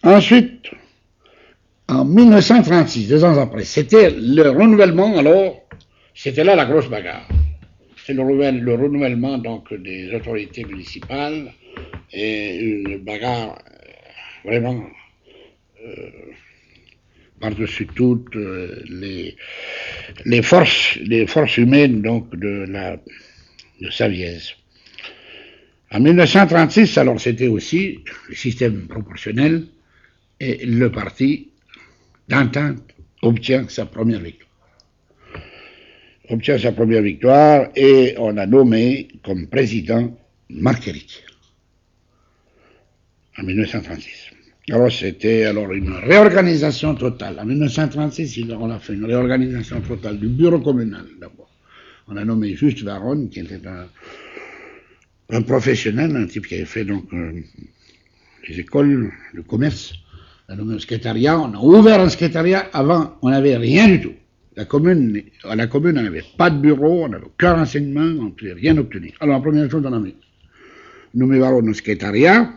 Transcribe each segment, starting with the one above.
Ensuite, en 1936, 2 ans après, c'était le renouvellement, alors, c'était là la grosse bagarre. C'est le renouvellement donc des autorités municipales et une bagarre vraiment par-dessus toutes les forces humaines donc de Savièse. En 1936, alors c'était aussi le système proportionnel et le parti d'entente obtient sa première victoire. Et on a nommé comme président Marc Héritier en 1936. Alors c'était une réorganisation totale. En 1936, on a fait une réorganisation totale du bureau communal d'abord. On a nommé Juste Varonne, qui était un professionnel, un type qui avait fait donc les écoles, le commerce. On a nommé un secrétariat, on a ouvert un secrétariat. Avant, on n'avait rien du tout. À la commune, on n'avait pas de bureau, on n'avait aucun renseignement, on ne pouvait rien obtenir. Alors, la première chose, on a nommé Varonne au secrétariat,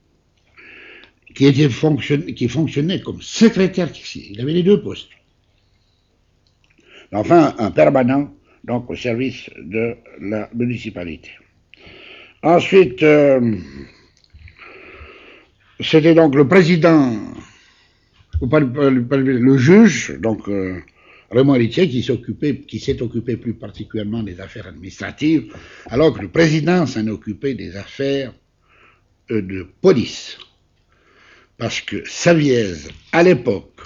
qui fonctionnait comme secrétaire. Il avait les 2 postes. Enfin, un permanent, donc au service de la municipalité. Ensuite, c'était donc le président, le juge, donc Raymond Héritier, qui s'est occupé plus particulièrement des affaires administratives, alors que le président s'en occupait des affaires de police. Parce que Savièse, à l'époque,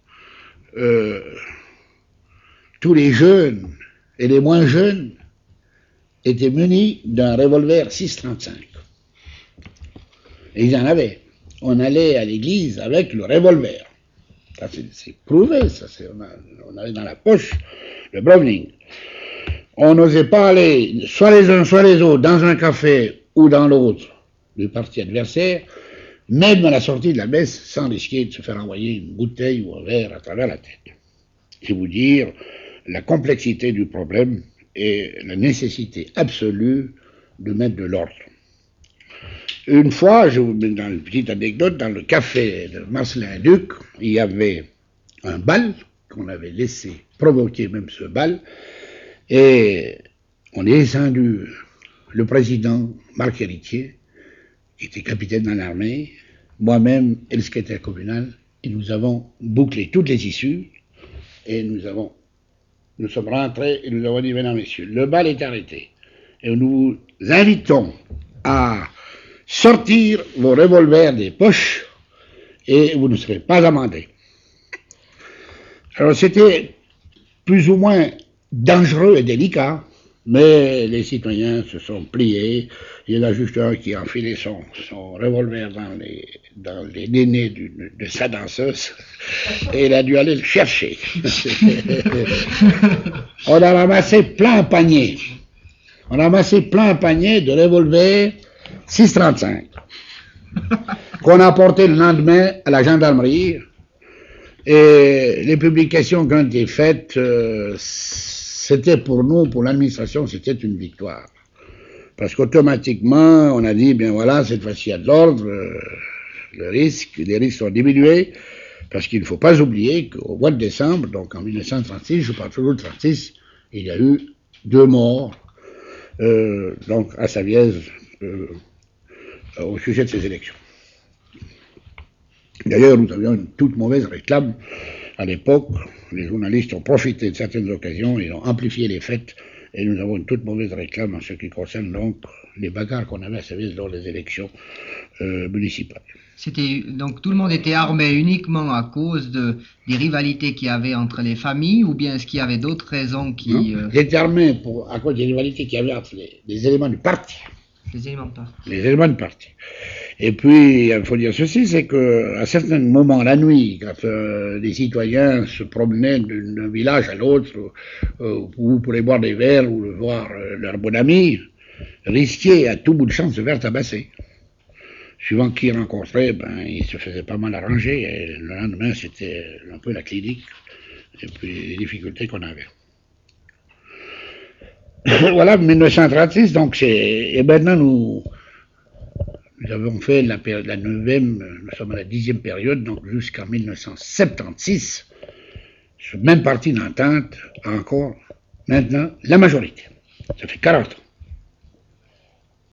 tous les jeunes et les moins jeunes étaient munis d'un revolver 6,35. Et ils en avaient. On allait à l'église avec le revolver. Ça, c'est prouvé, ça. On avait dans la poche le Browning. On n'osait pas aller, soit les uns, soit les autres, dans un café ou dans l'autre du parti adversaire, même à la sortie de la messe, sans risquer de se faire envoyer une bouteille ou un verre à travers la tête. C'est vous dire la complexité du problème et la nécessité absolue de mettre de l'ordre. Une fois, je vous mets dans une petite anecdote, dans le café de Marcelin-Duc, il y avait un bal qu'on avait laissé provoquer même ce bal, et on est descendu le président Marc Héritier, qui était capitaine dans l'armée, moi-même et le secrétaire communal, et nous avons bouclé toutes les issues, et nous sommes rentrés et nous avons dit, mesdames, messieurs, le bal est arrêté, et nous vous invitons à sortir vos revolvers des poches, et vous ne serez pas amendés. Alors c'était plus ou moins dangereux et délicat, mais les citoyens se sont pliés. Il y en a juste un qui a enfilé son revolver dans les nénés de sa danseuse, et il a dû aller le chercher. On a ramassé plein un panier. De revolvers 6,35 qu'on a porté le lendemain à la gendarmerie. Et les publications qui ont été faites, c'était pour nous, pour l'administration, c'était une victoire. Parce qu'automatiquement, on a dit, bien voilà, cette fois-ci, il y a de l'ordre, les risques sont diminués, parce qu'il ne faut pas oublier qu'au mois de décembre, donc en 1936, je parle toujours de 36, il y a eu 2 morts, donc à Savièse, au sujet de ces élections. D'ailleurs, nous avions une toute mauvaise réclame à l'époque. Les journalistes ont profité de certaines occasions et ont amplifié les faits. Et nous avons une toute mauvaise réclame en ce qui concerne donc les bagarres qu'on avait à Savièse lors des élections municipales. Donc tout le monde était armé uniquement à cause des rivalités qu'il y avait entre les familles, ou bien est-ce qu'il y avait d'autres raisons qui... Ils étaient armés à cause des rivalités qu'il y avait entre les éléments du parti. Les éléments de parti. Et puis, il faut dire ceci, c'est qu'à certains moments, la nuit, quand les citoyens se promenaient d'un village à l'autre, ou pour aller boire des verres, ou voir leur bon ami, risquaient à tout bout de champ de se faire tabasser. Suivant qui ils rencontraient, ils se faisaient pas mal arranger, et le lendemain, c'était un peu la clinique, et puis les difficultés qu'on avait. Voilà, 1936, donc et maintenant nous avons fait la 9e, nous sommes à la 10e période, donc jusqu'en 1976, ce même parti d'entente a encore maintenant la majorité. Ça fait 40 ans.